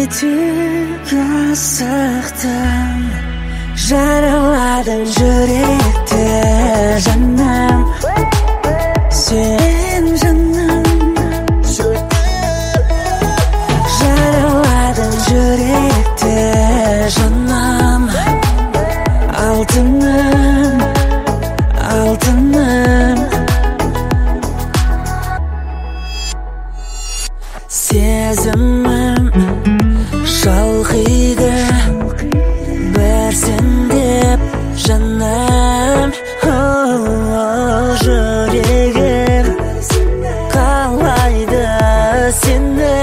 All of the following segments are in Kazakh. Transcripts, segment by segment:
етек асықтым, жараладың жүректі жаным, сен жаным. Жараладың жүректі жаным, алтыным, алтыным. Сезімім шалқиды бір сен деп жаным, жүрегім қалайды сені.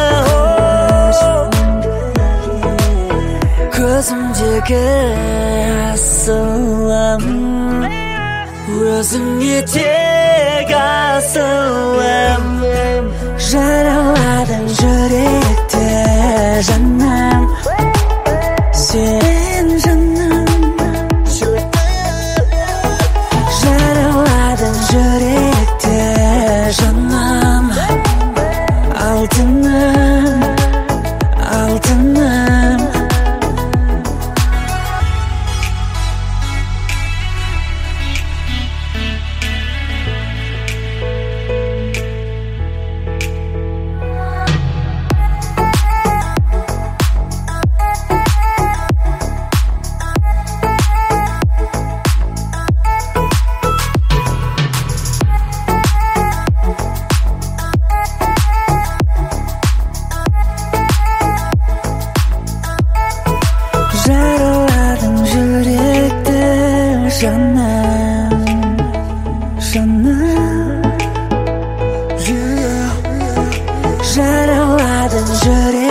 Көзімдегі асылым, өзіңе тек асылым. Жараладың жүректі жаным, сен жаным. Жараладың жүректі жаным, алтыным, алтыным. Жараладың жүректі жаным, жаным. Жараладың жүректі